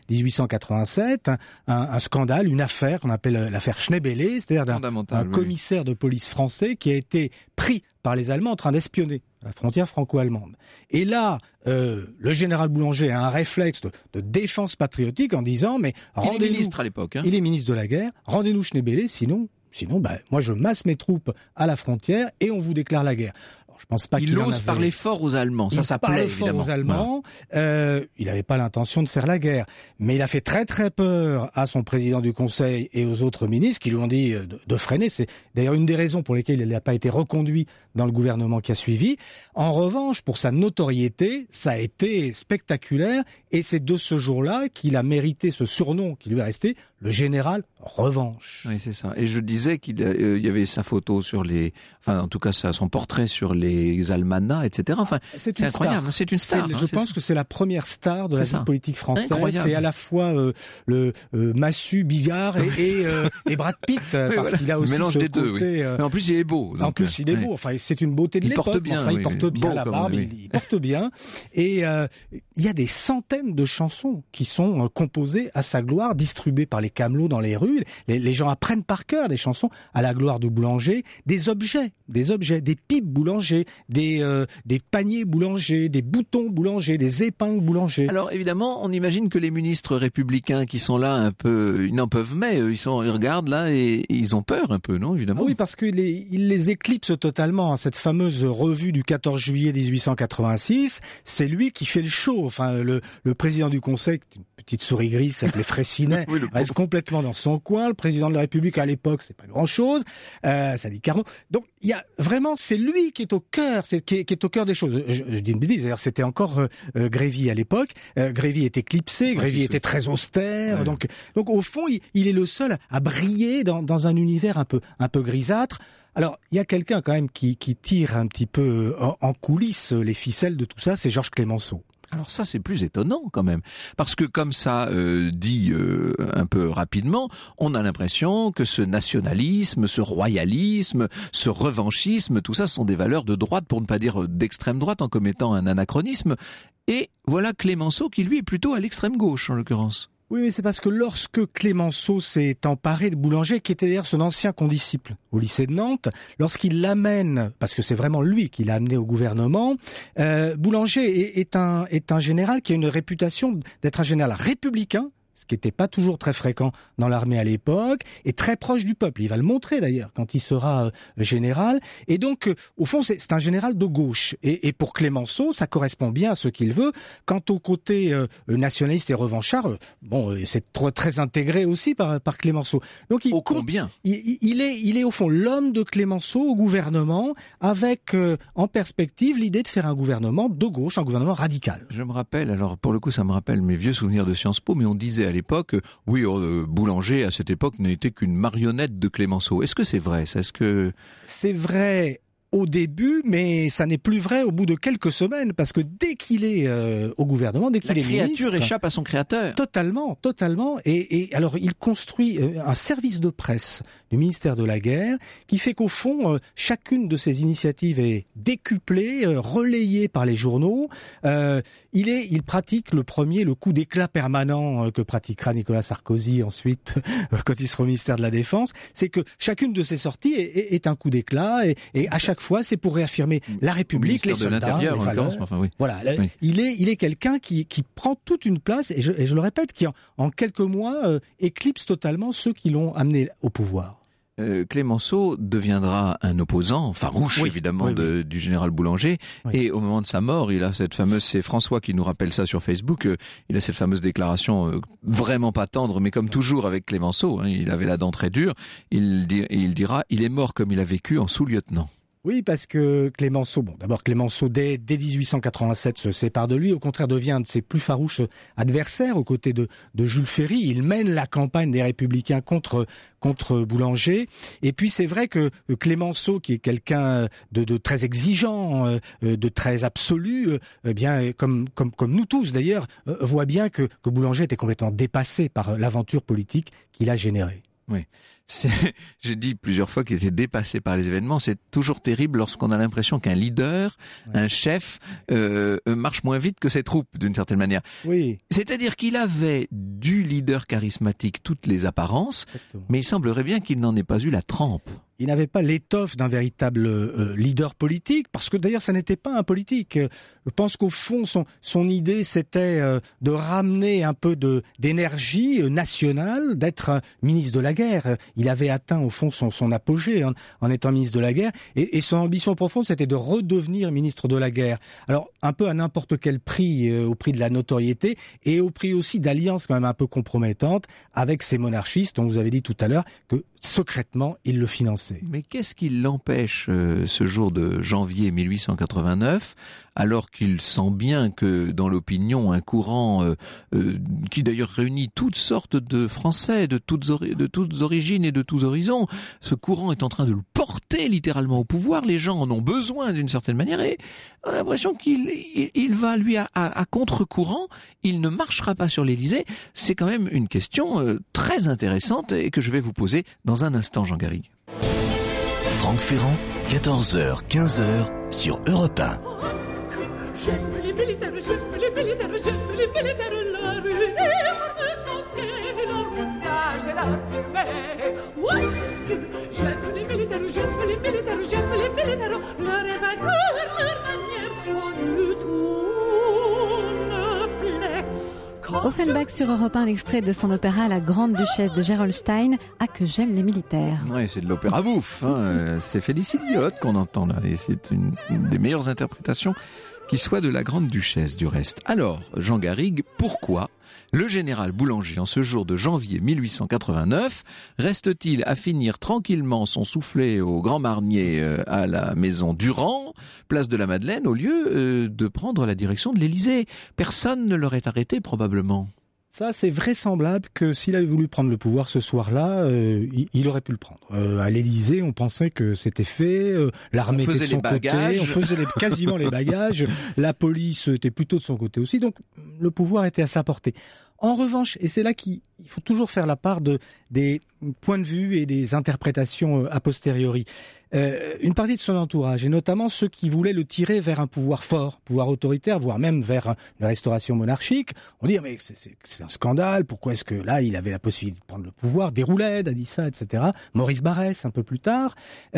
1887, un scandale, une affaire qu'on appelle l'affaire Schneebele, c'est-à-dire d'un commissaire de police français qui a été pris par les Allemands en train d'espionner à la frontière franco-allemande. Et là, le général Boulanger a un réflexe de défense patriotique en disant mais rendez-nous... Il est ministre à l'époque. Hein. Il est ministre de la guerre. Rendez-nous Schneebele, sinon, moi je masse mes troupes à la frontière et on vous déclare la guerre. Je pense pas il ose parler fort aux Allemands, ça plaît évidemment. Fort aux Allemands, voilà. Il n'avait pas l'intention de faire la guerre, mais il a fait très très peur à son président du Conseil et aux autres ministres qui lui ont dit de freiner. C'est d'ailleurs une des raisons pour lesquelles il n'a pas été reconduit dans le gouvernement qui a suivi. En revanche, pour sa notoriété, ça a été spectaculaire et c'est de ce jour-là qu'il a mérité ce surnom qui lui est resté, le général Revanche. Oui, c'est ça. Et je disais qu'il y avait sa photo sur en tout cas son portrait sur les almanachs, etc. Enfin, c'est incroyable. C'est une star. Je pense que c'est la première star de la vie politique française. Incroyable. C'est à la fois le Massu, Bigard et Brad Pitt, parce qu'il a aussi mélange des deux. Oui. Mais en plus, il est beau. Donc, en plus, il est beau. Enfin, c'est une beauté de l'époque. Il porte bien. Enfin, il porte bien la barbe. Il porte bien. Et il y a des centaines de chansons qui sont composées à sa gloire, distribuées par les camelots dans les rues. Les gens apprennent par cœur des chansons à la gloire de Boulanger, des objets, des pipes Boulanger, des paniers Boulanger, des boutons Boulanger, des épingles Boulanger. Alors évidemment, on imagine que les ministres républicains qui sont là un peu, ils n'en peuvent mais, ils regardent là et ils ont peur un peu, non, évidemment. Ah oui, parce qu'il les éclipse totalement. Cette fameuse revue du 14 juillet 1886, c'est lui qui fait le show. Enfin, le président du Conseil, une petite souris grise, s'appelait Fraissinet, oui, reste complètement dans son coin. Le président de la République à l'époque, c'est pas grand-chose. Ça dit Carnot. Donc il y a vraiment, c'est lui qui est au cœur, qui est au cœur des choses. Je dis une bêtise. D'ailleurs, c'était encore Grévy à l'époque. Grévy est éclipsé. Grévy était très austère. Ouais. Donc au fond, il est le seul à briller dans un univers un peu grisâtre. Alors, il y a quelqu'un quand même qui tire un petit peu en coulisses les ficelles de tout ça, c'est Georges Clemenceau. Alors ça, c'est plus étonnant quand même, parce que comme ça dit un peu rapidement, on a l'impression que ce nationalisme, ce royalisme, ce revanchisme, tout ça sont des valeurs de droite, pour ne pas dire d'extrême droite, en commettant un anachronisme. Et voilà Clémenceau qui, lui, est plutôt à l'extrême gauche, en l'occurrence. Oui, mais c'est parce que lorsque Clémenceau s'est emparé de Boulanger, qui était d'ailleurs son ancien condisciple au lycée de Nantes, lorsqu'il l'amène, parce que c'est vraiment lui qui l'a amené au gouvernement, Boulanger est un général qui a une réputation d'être un général républicain, ce qui n'était pas toujours très fréquent dans l'armée à l'époque, et très proche du peuple. Il va le montrer d'ailleurs quand il sera général. Et donc, au fond, c'est un général de gauche. Et pour Clémenceau, ça correspond bien à ce qu'il veut. Quant au côté nationaliste et revanchard, c'est très intégré aussi par Clémenceau. Donc, Ô combien il est au fond l'homme de Clémenceau au gouvernement, avec en perspective l'idée de faire un gouvernement de gauche, un gouvernement radical. Je me rappelle, alors pour le coup ça me rappelle mes vieux souvenirs de Sciences Po, mais on disait à l'époque, oui, Boulanger à cette époque n'était qu'une marionnette de Clémenceau. Est-ce que c'est vrai ça? C'est vrai au début, mais ça n'est plus vrai au bout de quelques semaines, parce que dès qu'il est au gouvernement, dès qu'il est ministre... La créature échappe à son créateur. Totalement. Et alors, il construit un service de presse du ministère de la Guerre, qui fait qu'au fond, chacune de ses initiatives est décuplée, relayée par les journaux. Il pratique le coup d'éclat permanent que pratiquera Nicolas Sarkozy ensuite, quand il sera au ministère de la Défense. C'est que chacune de ses sorties est un coup d'éclat, et à chaque fois, c'est pour réaffirmer la République, les soldats, les valeurs. Oui. Voilà, oui. Il est quelqu'un qui prend toute une place, et je le répète, qui en quelques mois éclipse totalement ceux qui l'ont amené au pouvoir. Clémenceau deviendra un opposant farouche, évidemment, du général Boulanger. Oui. Et au moment de sa mort, il a cette fameuse, c'est François qui nous rappelle ça sur Facebook, il a cette fameuse déclaration vraiment pas tendre, mais comme toujours avec Clémenceau, il avait la dent très dure, il dira, il est mort comme il a vécu en sous-lieutenant. Oui, parce que Clémenceau, d'abord Clémenceau dès 1887 se sépare de lui, au contraire devient un de ses plus farouches adversaires aux côtés de Jules Ferry. Il mène la campagne des Républicains contre Boulanger. Et puis c'est vrai que Clémenceau, qui est quelqu'un de très exigeant, de très absolu, comme nous tous d'ailleurs, voit bien que Boulanger était complètement dépassé par l'aventure politique qu'il a générée. Oui. J'ai dit plusieurs fois qu'il était dépassé par les événements. C'est toujours terrible lorsqu'on a l'impression qu'un leader, un chef, marche moins vite que ses troupes, d'une certaine manière. Oui. C'est-à-dire qu'il avait du leader charismatique toutes les apparences, exactement, mais il semblerait bien qu'il n'en ait pas eu la trempe. Il n'avait pas l'étoffe d'un véritable leader politique, parce que d'ailleurs ça n'était pas un politique. Je pense qu'au fond son idée c'était de ramener un peu d'énergie nationale, d'être ministre de la guerre. Il avait atteint au fond son apogée en étant ministre de la guerre, et son ambition profonde c'était de redevenir ministre de la guerre. Alors un peu à n'importe quel prix, au prix de la notoriété et au prix aussi d'alliances quand même un peu compromettantes avec ces monarchistes dont vous avez dit tout à l'heure que secrètement il le finançait. Mais qu'est-ce qui l'empêche ce jour de janvier 1889, alors qu'il sent bien que dans l'opinion un courant qui d'ailleurs réunit toutes sortes de Français de toutes origines et de tous horizons, ce courant est en train de le porter littéralement au pouvoir, les gens en ont besoin d'une certaine manière, et on a l'impression qu'il va lui à contre-courant, il ne marchera pas sur l'Élysée. C'est quand même une question très intéressante et que je vais vous poser dans un instant, Jean Garrigue. Franck Ferrand, 14h, 15h sur Europe 1. J'aime les militaires, j'aime les militaires, j'aime les militaires, leur uniforme tanké, leur moustache et leur épée. J'aime les militaires, j'aime les militaires, j'aime les militaires, leur évacueur, leur manière, en eut tout me plaît. Offenbach sur Europe 1, extrait de son opéra La Grande Duchesse de Gerolstein, Ah que j'aime les militaires. Oui, c'est de l'opéra bouffe, c'est Félicite Viotte qu'on entend là, et c'est une des meilleures interprétations qui soit de la Grande Duchesse du reste. Alors, Jean Garrigue, pourquoi le général Boulanger, en ce jour de janvier 1889, reste-t-il à finir tranquillement son soufflet au Grand Marnier à la maison Durand, place de la Madeleine, au lieu de prendre la direction de l'Élysée? Personne ne l'aurait arrêté probablement. Ça, c'est vraisemblable que s'il avait voulu prendre le pouvoir ce soir-là, il aurait pu le prendre. À l'Élysée, on pensait que c'était fait, l'armée était de son côté, on faisait quasiment les bagages, la police était plutôt de son côté aussi, donc le pouvoir était à sa portée. En revanche, et c'est là qu'il faut toujours faire la part des points de vue et des interprétations a posteriori, une partie de son entourage, et notamment ceux qui voulaient le tirer vers un pouvoir fort, pouvoir autoritaire, voire même vers une restauration monarchique, on dit mais c'est un scandale, pourquoi est-ce que là il avait la possibilité de prendre le pouvoir, Déroulède a dit ça, etc. Maurice Barrès un peu plus tard.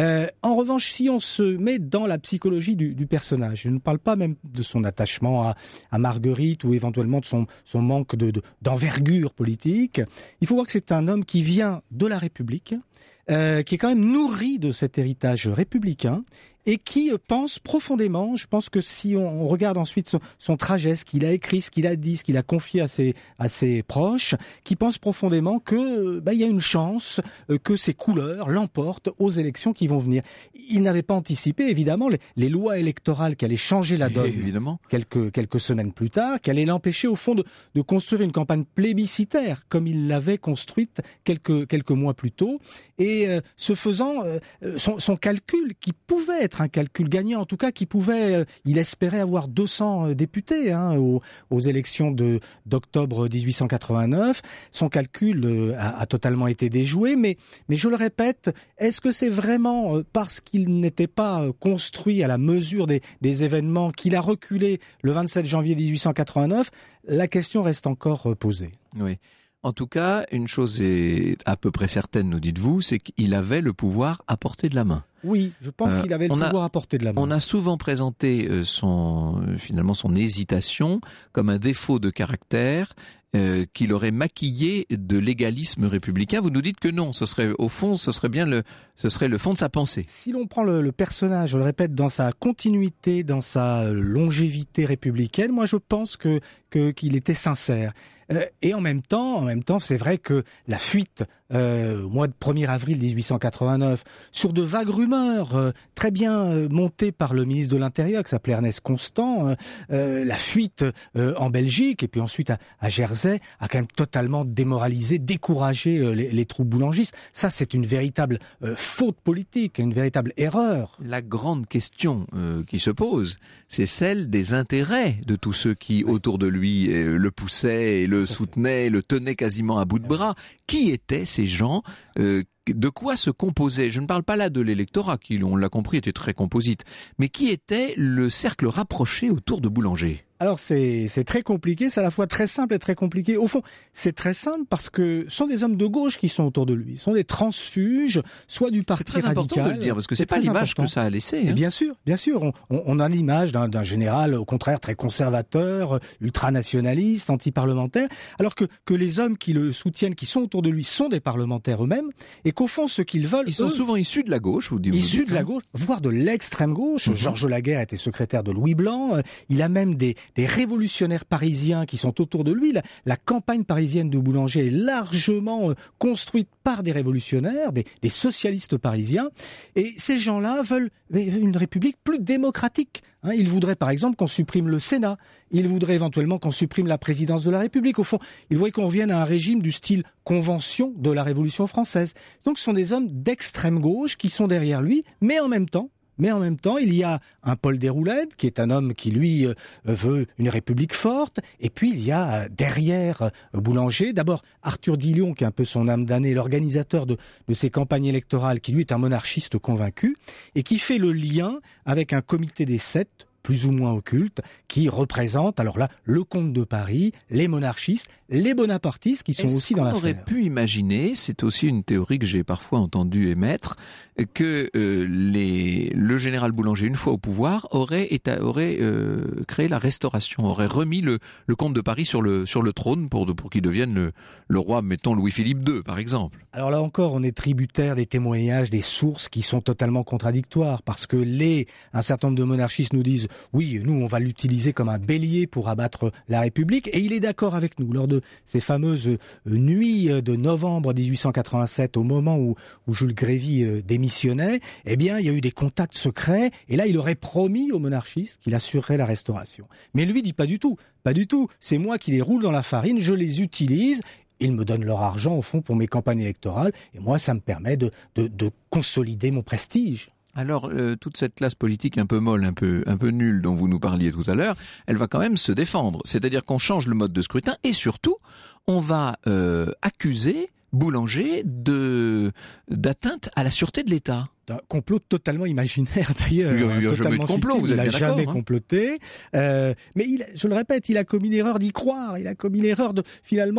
En revanche, si on se met dans la psychologie du personnage, je ne parle pas même de son attachement à Marguerite ou éventuellement de son manque d'envergure politique, il faut voir que c'est un homme qui vient de la République, qui est quand même nourri de cet héritage républicain et qui pense profondément, je pense que si on regarde ensuite son trajet, ce qu'il a écrit, ce qu'il a dit, ce qu'il a confié à ses proches, qui pense profondément que il y a une chance que ses couleurs l'emportent aux élections qui vont venir. Il n'avait pas anticipé évidemment les lois électorales qui allaient changer la donne évidemment. quelques semaines plus tard, qui allaient l'empêcher au fond de construire une campagne plébiscitaire comme il l'avait construite quelques mois plus tôt. Et ce faisant, son calcul qui pouvait être un calcul gagnant, en tout cas qui pouvait, il espérait avoir 200 députés aux élections d'octobre 1889. Son calcul a totalement été déjoué, mais je le répète, est-ce que c'est vraiment parce qu'il n'était pas construit à la mesure des événements qu'il a reculé le 27 janvier 1889 ? La question reste encore posée. Oui. En tout cas, une chose est à peu près certaine, nous dites-vous, c'est qu'il avait le pouvoir à portée de la main. Oui, je pense qu'il avait le pouvoir à portée de la main. On a souvent présenté finalement son hésitation comme un défaut de caractère qu'il aurait maquillé de légalisme républicain. Vous nous dites que non, ce serait le fond de sa pensée. Si l'on prend le personnage, je le répète, dans sa continuité, dans sa longévité républicaine, moi je pense qu'il était sincère. Et en même temps, c'est vrai que la fuite au mois de 1er avril 1889 sur de vagues rumeurs très bien montées par le ministre de l'Intérieur qui s'appelait Ernest Constant, la fuite en Belgique et puis ensuite à Jersey a quand même totalement démoralisé, découragé les troupes boulangistes. Ça, c'est une véritable faute politique, une véritable erreur. La grande question qui se pose, c'est celle des intérêts de tous ceux qui, autour de lui, le poussaient et le soutenaient, le tenaient quasiment à bout de bras. Qui étaient ces gens ? De quoi se composait ? Je ne parle pas là de l'électorat, qui, on l'a compris, était très composite, mais qui était le cercle rapproché autour de Boulanger ? Alors c'est très compliqué, c'est à la fois très simple et très compliqué. Au fond, c'est très simple parce que ce sont des hommes de gauche qui sont autour de lui. Ce sont des transfuges, soit du parti radical. C'est très important de le dire parce que c'est pas l'image que ça a laissé. Et bien sûr. On a l'image d'un général au contraire très conservateur, ultranationaliste, anti-parlementaire, alors que les hommes qui le soutiennent, qui sont autour de lui, sont des parlementaires eux-mêmes et qu'au fond ce qu'ils veulent, ils sont souvent issus de la gauche, vous dites. Issus de la gauche, voire de l'extrême gauche. Georges Laguerre était secrétaire de Louis Blanc. Il a même des révolutionnaires parisiens qui sont autour de lui. La campagne parisienne de Boulanger est largement construite par des révolutionnaires, des socialistes parisiens. Et ces gens-là veulent une république plus démocratique. Ils voudraient par exemple qu'on supprime le Sénat. Ils voudraient éventuellement qu'on supprime la présidence de la République. Au fond, ils voudraient qu'on revienne à un régime du style convention de la Révolution française. Donc ce sont des hommes d'extrême gauche qui sont derrière lui, mais en même temps, il y a un Paul Déroulède, qui est un homme qui, lui, veut une république forte. Et puis, il y a derrière Boulanger, d'abord Arthur Dillon, qui est un peu son âme damnée, l'organisateur de ces campagnes électorales, qui, lui, est un monarchiste convaincu, et qui fait le lien avec un comité des 7, plus ou moins occulte, qui représente, alors là, le comte de Paris, les monarchistes, les bonapartistes, qui sont aussi dans l'affaire. On aurait pu imaginer, c'est aussi une théorie que j'ai parfois entendu émettre, que le général Boulanger, une fois au pouvoir, aurait créé la Restauration, aurait remis le comte de Paris sur le trône pour qu'il devienne le roi, mettons Louis-Philippe II, par exemple. Alors là encore, on est tributaire des témoignages, des sources qui sont totalement contradictoires, parce que un certain nombre de monarchistes nous disent oui, nous, on va l'utiliser comme un bélier pour abattre la République. Et il est d'accord avec nous. Lors de ces fameuses nuits de novembre 1887, au moment où Jules Grévy démissionnait, eh bien, il y a eu des contacts secrets. Et là, il aurait promis aux monarchistes qu'il assurerait la restauration. Mais lui dit pas du tout. Pas du tout. C'est moi qui les roule dans la farine, je les utilise. Ils me donnent leur argent, au fond, pour mes campagnes électorales. Et moi, ça me permet de consolider mon prestige. Alors, toute cette classe politique un peu molle, un peu nulle dont vous nous parliez tout à l'heure, elle va quand même se défendre. C'est-à-dire qu'on change le mode de scrutin et surtout, on va accuser Boulanger d'atteinte à la sûreté de l'État. Un complot totalement imaginaire d'ailleurs. Il n'y a jamais eu de complot, vous êtes bien d'accord. Il n'a jamais comploté. Mais je le répète, il a commis l'erreur d'y croire. Il a commis l'erreur de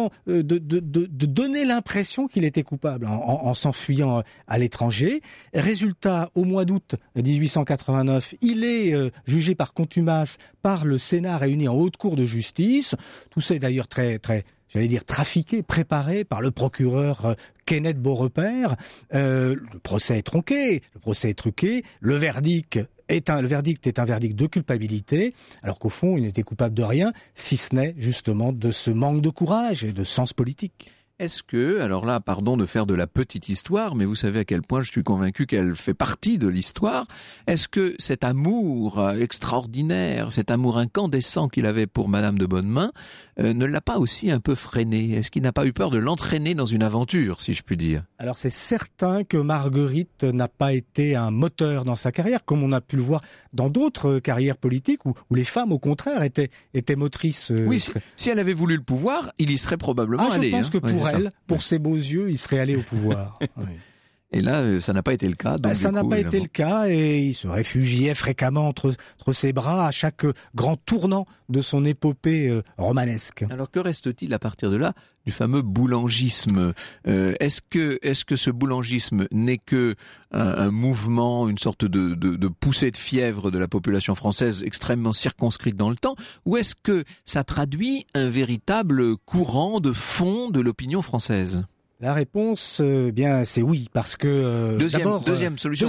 donner l'impression qu'il était coupable en s'enfuyant à l'étranger. Résultat, au mois d'août 1889, il est jugé par contumace par le Sénat réuni en haute cour de justice. Tout ça est d'ailleurs très trafiqué, préparé par le procureur Kenneth Beaurepaire. Le procès est tronqué, le procès est truqué, le verdict est un verdict de culpabilité, alors qu'au fond, il n'était coupable de rien, si ce n'est justement de ce manque de courage et de sens politique. Est-ce que, alors là, pardon de faire de la petite histoire, mais vous savez à quel point je suis convaincu qu'elle fait partie de l'histoire, est-ce que cet amour extraordinaire, cet amour incandescent qu'il avait pour Madame de Bonnemains, ne l'a pas aussi un peu freiné? Est-ce qu'il n'a pas eu peur de l'entraîner dans une aventure, si je puis dire? Alors c'est certain que Marguerite n'a pas été un moteur dans sa carrière, comme on a pu le voir dans d'autres carrières politiques, où les femmes, au contraire, étaient motrices. Oui, si elle avait voulu le pouvoir, il y serait probablement allé. Je pense que pour ses beaux yeux, il serait allé au pouvoir. Oui. Et là, ça n'a pas été le cas. Donc ça n'a pas été le cas et il se réfugiait fréquemment entre ses bras à chaque grand tournant de son épopée romanesque. Alors que reste-t-il à partir de là du fameux boulangisme? Est-ce que ce boulangisme n'est que un mouvement, une sorte de poussée de fièvre de la population française extrêmement circonscrite dans le temps, ou est-ce que ça traduit un véritable courant de fond de l'opinion française? La réponse, c'est oui, parce que deuxième solution.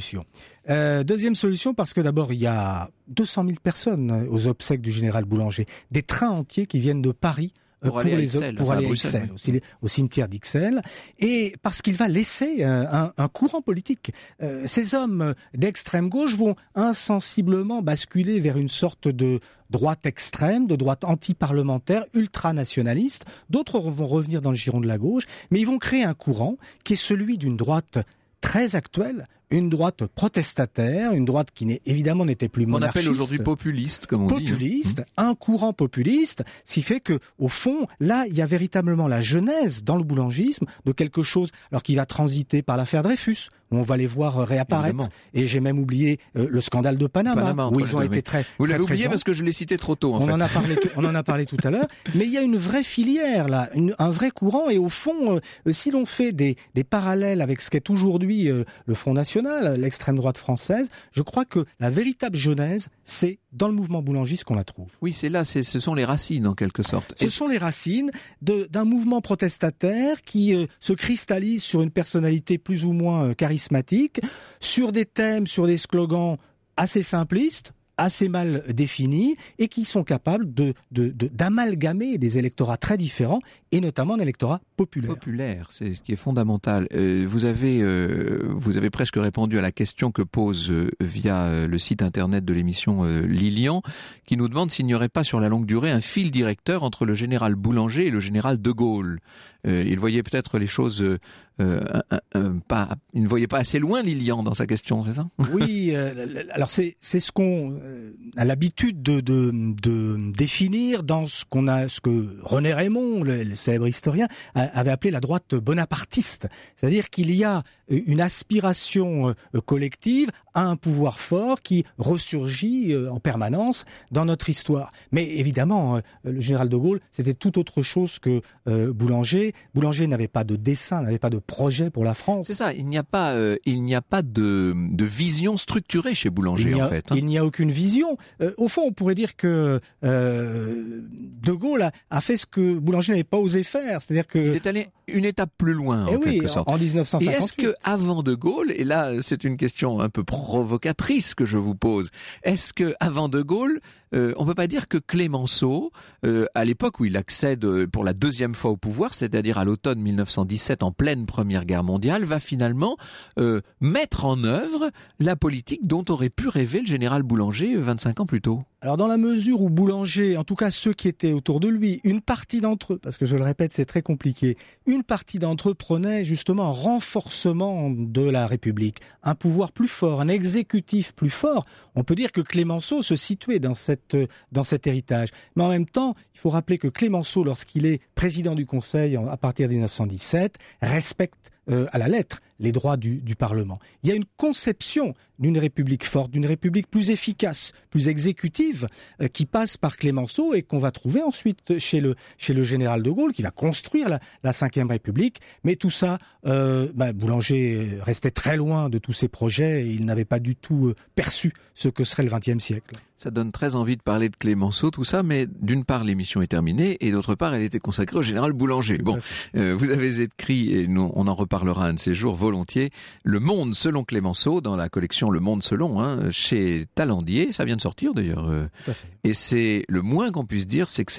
Deuxième solution parce que d'abord il y a 200 000 personnes aux obsèques du général Boulanger, des trains entiers qui viennent de Paris pour aller à Ixelles, au cimetière d'Ixelles, et parce qu'il va laisser un courant politique. Ces hommes d'extrême gauche vont insensiblement basculer vers une sorte de droite extrême, de droite anti-parlementaire, ultranationaliste. D'autres vont revenir dans le giron de la gauche, mais ils vont créer un courant qui est celui d'une droite très actuelle, une droite protestataire, une droite qui évidemment n'était plus monarchiste. On appelle aujourd'hui populiste, comme on dit. Populiste, un courant populiste, ce qui fait que, au fond, là, il y a véritablement la genèse dans le boulangisme de quelque chose, alors qui va transiter par l'affaire Dreyfus, où on va les voir réapparaître. Évidemment. Et j'ai même oublié le scandale de Panama où ils ont été très Vous l'avez oublié présents. Parce que je l'ai cité trop tôt, on en a parlé tout à l'heure. Mais il y a une vraie filière, là, un vrai courant. Et au fond, si l'on fait des parallèles avec ce qu'est aujourd'hui le Front National, l'extrême droite française, je crois que la véritable genèse, c'est dans le mouvement boulangiste qu'on la trouve. Oui, c'est là, ce sont les racines en quelque sorte. Ce sont les racines d'un mouvement protestataire qui se cristallise sur une personnalité plus ou moins charismatique, sur des thèmes, sur des slogans assez simplistes, assez mal définis, et qui sont capables d'amalgamer des électorats très différents, et notamment un électorat populaire. Populaire, c'est ce qui est fondamental. Vous avez presque répondu à la question que pose via le site internet de l'émission Lilian, qui nous demande s'il n'y aurait pas sur la longue durée un fil directeur entre le général Boulanger et le général de Gaulle. Il voyait peut-être les choses il ne voyait pas assez loin Lilian dans sa question, c'est ça? Oui, alors c'est ce qu'on a l'habitude de définir dans ce que René Raymond, le célèbre historien, avait appelé la droite bonapartiste. C'est-à-dire qu'il y a une aspiration collective à un pouvoir fort qui ressurgit en permanence dans notre histoire. Mais évidemment, le général de Gaulle, c'était tout autre chose que Boulanger. Boulanger n'avait pas de dessein, n'avait pas de projet pour la France. C'est ça, il n'y a pas de vision structurée chez Boulanger, en fait. Il n'y a aucune vision. Au fond, on pourrait dire que De Gaulle a fait ce que Boulanger n'avait pas osé faire, c'est-à-dire que... Il est allé une étape plus loin, en quelque sorte. En 1958. Et est-ce que avant De Gaulle, et là c'est une question un peu provocatrice que je vous pose, est-ce que avant De Gaulle, on peut pas dire que Clémenceau, à l'époque où il accède pour la deuxième fois au pouvoir, c'est-à-dire à l'automne 1917, en pleine Première Guerre mondiale, va finalement mettre en œuvre la politique dont aurait pu rêver le général Boulanger 25 ans plus tôt? Alors dans la mesure où Boulanger, en tout cas ceux qui étaient autour de lui, une partie d'entre eux, parce que je le répète c'est très compliqué, une partie d'entre eux prenait justement un renforcement de la République, un pouvoir plus fort, un exécutif plus fort, on peut dire que Clémenceau se situait dans cet héritage. Mais en même temps, il faut rappeler que Clémenceau, lorsqu'il est président du Conseil à partir de 1917, respecte à la lettre les droits du Parlement. Il y a une conception d'une République forte, d'une République plus efficace, plus exécutive, qui passe par Clémenceau et qu'on va trouver ensuite chez le général de Gaulle, qui va construire la Ve République. Mais tout ça, Boulanger restait très loin de tous ces projets et il n'avait pas du tout perçu ce que serait le XXe siècle. Ça donne très envie de parler de Clémenceau, tout ça, mais d'une part l'émission est terminée et d'autre part elle était consacrée au général Boulanger. Bon, vous avez écrit, et nous, on en reparlera un de ces jours volontiers, Le Monde selon Clémenceau, dans la collection Le Monde selon, chez Talandier, ça vient de sortir d'ailleurs. Et c'est le moins qu'on puisse dire, c'est que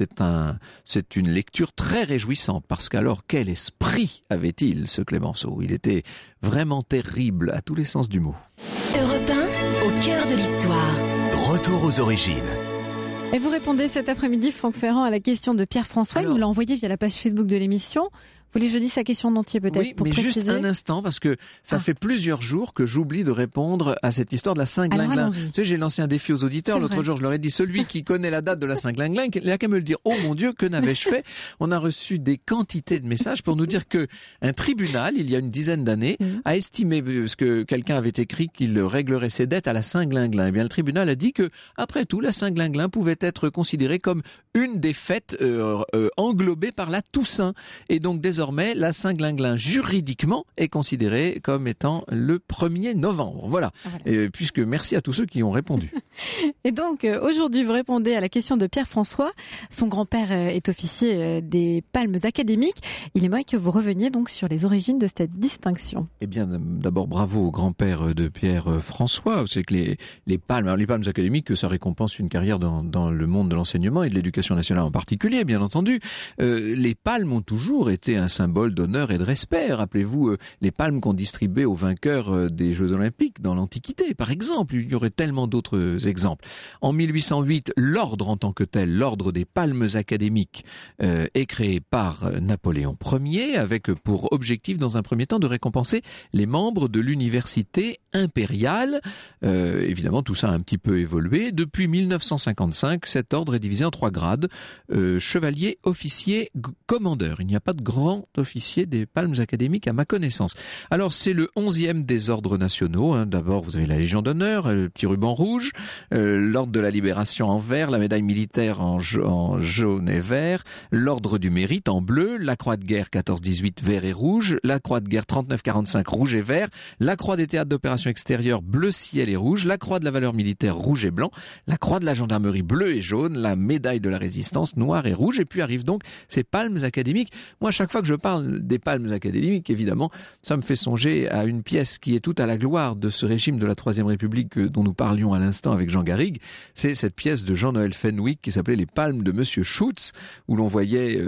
c'est une lecture très réjouissante, parce qu'alors quel esprit avait-il ce Clémenceau? Il était vraiment terrible à tous les sens du mot. Europe 1, au cœur de l'histoire. Retour aux origines. Et vous répondez cet après-midi, Franck Ferrand, à la question de Pierre-François. Il nous l'a envoyé via la page Facebook de l'émission. Vous voulez que je dise sa question en entier peut-être oui, pour mais préciser. Juste un instant, parce que ça fait plusieurs jours que j'oublie de répondre à cette histoire de la Saint-Glinglin. Tu sais, j'ai lancé un défi aux auditeurs. L'autre jour, je leur ai dit, celui qui connaît la date de la Saint-Glinglin, il n'a qu'à me le dire. Oh mon Dieu, que n'avais-je fait? On a reçu des quantités de messages pour nous dire que un tribunal, il y a une dizaine d'années, a estimé, parce que quelqu'un avait écrit qu'il réglerait ses dettes à la Saint-Glinglin. Eh bien, le tribunal a dit que, après tout, la Saint-Glinglin pouvait être considérée comme une des fêtes englobées par la Toussaint. Et donc, désormais, la Saint-Glinglin juridiquement est considéré comme étant le 1er novembre. Voilà. Et puisque merci à tous ceux qui ont répondu. Et donc aujourd'hui vous répondez à la question de Pierre-François. Son grand-père est officier des Palmes académiques. Il aimerait que vous reveniez donc sur les origines de cette distinction. Eh bien d'abord bravo au grand-père de Pierre-François. C'est que les Palmes, alors les Palmes académiques, ça récompense une carrière dans le monde de l'enseignement et de l'éducation nationale en particulier, bien entendu. Les Palmes ont toujours été un symbole d'honneur et de respect. Rappelez-vous les palmes qu'on distribuait aux vainqueurs des Jeux Olympiques dans l'Antiquité, par exemple. Il y aurait tellement d'autres exemples. En 1808, l'ordre en tant que tel, l'ordre des Palmes académiques, est créé par Napoléon Ier, avec pour objectif, dans un premier temps, de récompenser les membres de l'université impériale. Évidemment, tout ça a un petit peu évolué. Depuis 1955, cet ordre est divisé en 3 grades. Chevalier, officier, commandeur. Il n'y a pas de grand officier des Palmes académiques à ma connaissance. Alors c'est le 11e des ordres nationaux. D'abord vous avez la Légion d'honneur, le petit ruban rouge, l'ordre de la Libération en vert, la médaille militaire en jaune et vert, l'ordre du mérite en bleu, la croix de guerre 14-18 vert et rouge, la croix de guerre 39-45 rouge et vert, la croix des théâtres d'opérations extérieures bleu ciel et rouge, la croix de la valeur militaire rouge et blanc, la croix de la gendarmerie bleu et jaune, la médaille de la résistance noire et rouge, et puis arrivent donc ces Palmes académiques. Moi, chaque fois que je parle des Palmes académiques, évidemment, ça me fait songer à une pièce qui est toute à la gloire de ce régime de la Troisième République dont nous parlions à l'instant avec Jean Garrigue. C'est cette pièce de Jean-Noël Fenwick qui s'appelait Les Palmes de Monsieur Schutz, où l'on voyait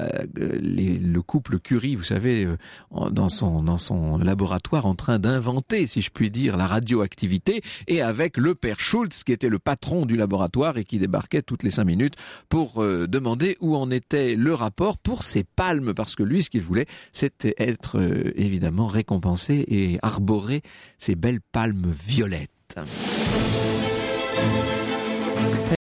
le couple Curie, vous savez, dans son laboratoire en train d'inventer, si je puis dire, la radioactivité, et avec le père Schultz qui était le patron du laboratoire et qui débarquait toutes les 5 minutes pour demander où en était le rapport pour ces palmes, parce que lui, ce qu'il voulait, c'était être évidemment récompensé et arborer ces belles palmes violettes.